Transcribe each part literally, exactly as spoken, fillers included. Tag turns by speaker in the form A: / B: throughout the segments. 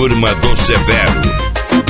A: Turma do Severo.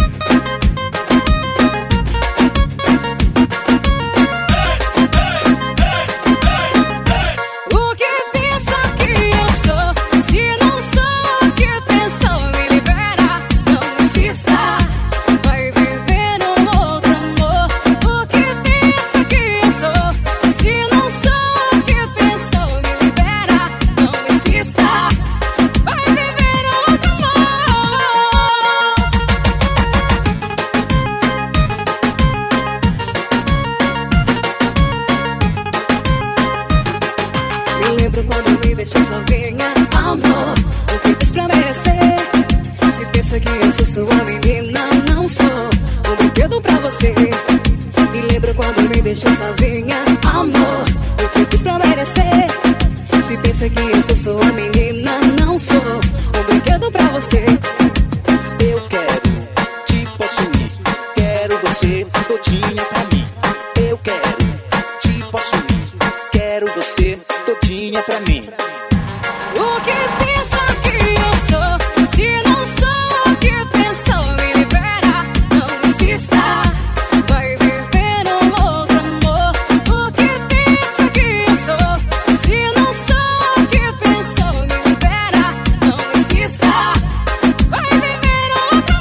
B: Sozinha, amor, o que fiz pra merecer? Se pensa que eu sou sua menina, não sou um brinquedo pra você. Me lembro quando me deixou sozinha, amor, o que fiz pra merecer? Se pensa que eu sou sua menina, não sou um brinquedo pra você.
C: Eu quero te possuir, quero você todinha pra mim. Eu quero te possuir, quero você todinha pra mim.
B: O que pensa que eu sou? Se não sou o que pensou, me libera, não insista. Vai viver um outro amor. O que pensa que eu sou? Se não sou o que pensou, me libera, não insista. Vai viver outro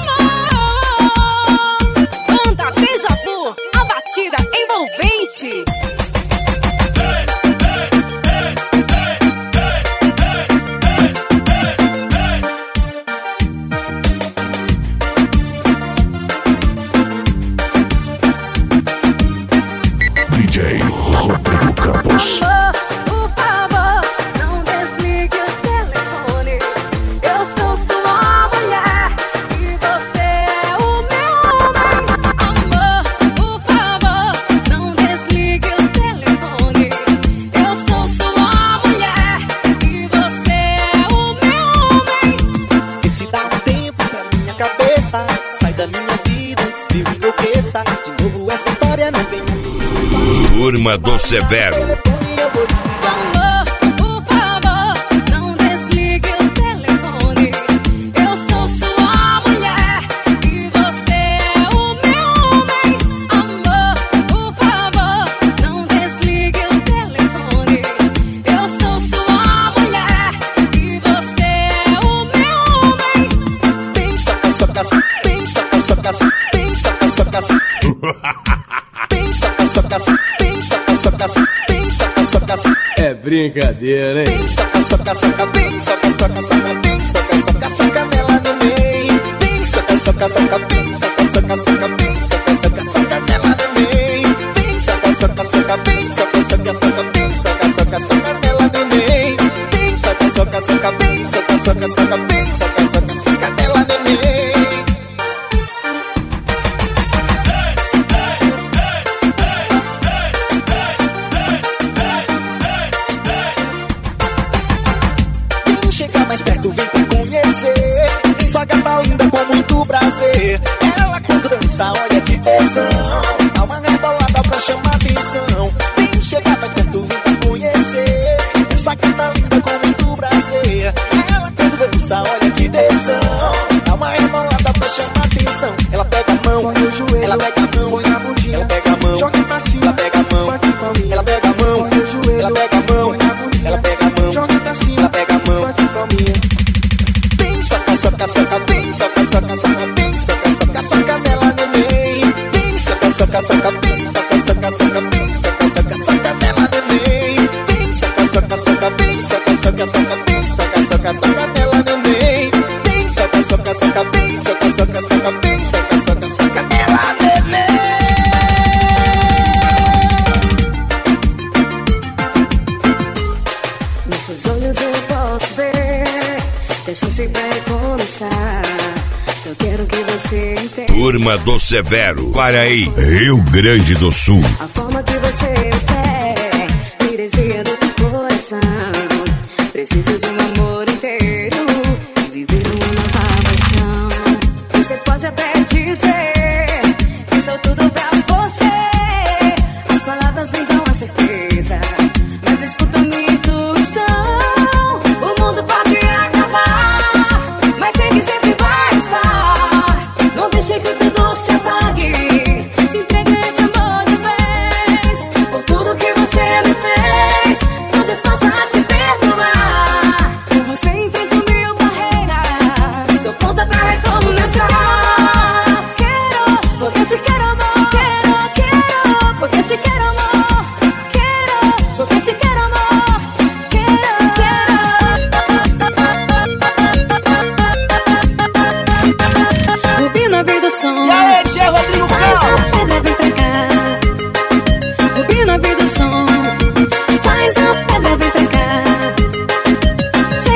B: amor. Banda Beija-Flor, a batida envolvente.
A: Rodrigo Campos.
B: Amor, por favor, não desligue o telefone. Eu sou sua mulher e você é o meu homem. Amor, por favor, não desligue o telefone. Eu sou sua mulher e você é o meu homem.
C: E se dá um tempo pra minha cabeça, sai da minha vida antes que eu enlouqueça. De novo essa história não vem assim.
A: Turma do Severo.
B: Amor, por favor, não desligue o telefone. Eu sou sua mulher e você é o meu homem. Amor, por favor, não desligue o telefone. Eu sou sua mulher e você é o meu homem.
C: Bem soca, soca, bem soca, soca, bem soca, soca, bem soca, soca, bem soca, soca, bem soca, soca.
D: É brincadeira, hein?
C: Bem soca, soca, soca, bem soca, soca, soca, bem soca, soca, soca nela no meio. Bem soca, soca, soca, bem soca, soca, soca, bem soca, soca, soca nela no meio. Bem soca, soca, soca, bem soca, soca, soca, bem soca, soca, soca nela no meio. Bem soca, soca, soca, bem soca, soca, soca, bem soca, soca, soca nela no meio. Chega mais perto, vem pra conhecer. Essa gata linda com muito prazer. Ela quando dança, olha que tesão. Dá uma rebolada pra chamar atenção. Vem chegar mais perto, vem pra conhecer. Essa gata linda com muito prazer. Ela quando dança, olha que tesão. Dá uma rebolada pra chamar atenção. Ela pega a mão, põe o joelho. Ela pega a mão, põe a bundinha. Ela pega a mão, joga pra cima. Ela pega a mão, bate palminha. Ela pega a mão, põe o joelho. Ela pega a mão, põe a bundinha. Ela pega a mão, joga pra cima. Ela pega a mão, bate palminha. Bem soca, soca, soca, bem soca, soca, soca, bem soca, soca, soca nela no meio. Bem soca, soca, soca, bem soca, soca, soca, bem soca, soca, soca nela no meio. Bem soca, soca, soca, bem soca, soca, soca, bem soca, soca, soca nela no meio. Bem soca, soca, soca, bem soca, soca, soca, bem soca, soca, soca nela no meio.
B: Nesses olhos eu posso ver que a chance vai começar. Só quero que você entenda.
A: Turma do Severo, Quaraí, Rio Grande do Sul.
B: A forma que você quer me deseja do teu coração. Preciso de um amor inteiro e viver uma nova paixão. Você pode até dizer que sou tudo pra você. As palavras me dão a certeza, mas escuta a minha intuição. O mundo pode acabar, mas sei que sempre vai estar.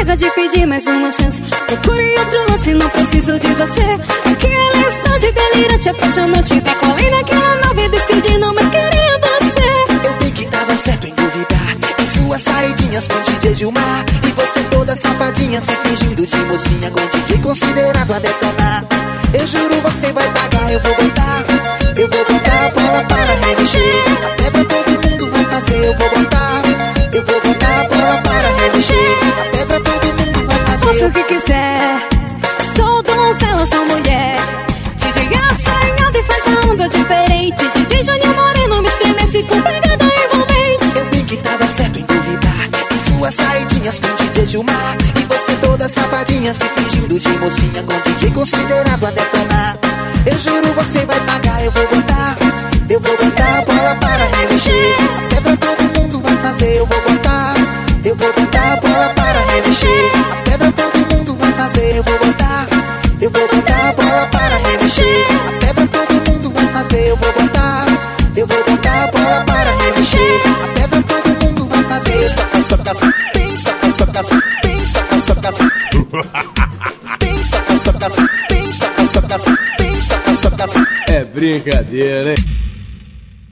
B: chega de pedir mais uma chance. Procure outro lance, não preciso de você. Aquele instante delirante, apaixonante, da colei naquela nave, decidi não mais querer você.
C: Eu vi que tava certo em duvidar, em suas saidinhas com D J Gilmar. E você toda safadinha, se fingindo de mocinha, com D J considerado a detonar. Eu juro, você vai pagar, eu vou botar. Eu vou botar a bola para remexer. A pedra todo mundo vai fazer, eu vou botar. Eu vou botar a bola para remexer. A pedra todo mundo vai fazer.
B: Faça o que quiser, sou donzela, sou mulher. D J assanhado e faz a onda diferente. D J Juninho Moreno me estremece com pegada envolvente.
C: Eu vi que tava certo em duvidar, em suas saidinhas com D J Gilmar. E você toda safadinha, se fingindo de mocinha, com D J considerado a detonar. Eu juro, você vai pagar, eu vou botar. Eu vou botar a bola para remexer. A pedra todo mundo vai fazer, eu vou botar. Eu vou botar a bola para remexer. A pedra todo mundo vai fazer, eu vou botar. Eu vou botar a bola para remexer. A pedra todo mundo vai fazer, eu vou botar. Eu vou botar a bola para remexer. A pedra todo mundo vai fazer. Soca, soca, soca, bem, soca, soca, soca, bem, soca, soca, soca. Bem, soca, soca, soca, bem, soca, soca, soca, bem, soca, soca, soca.
D: É brincadeira, hein?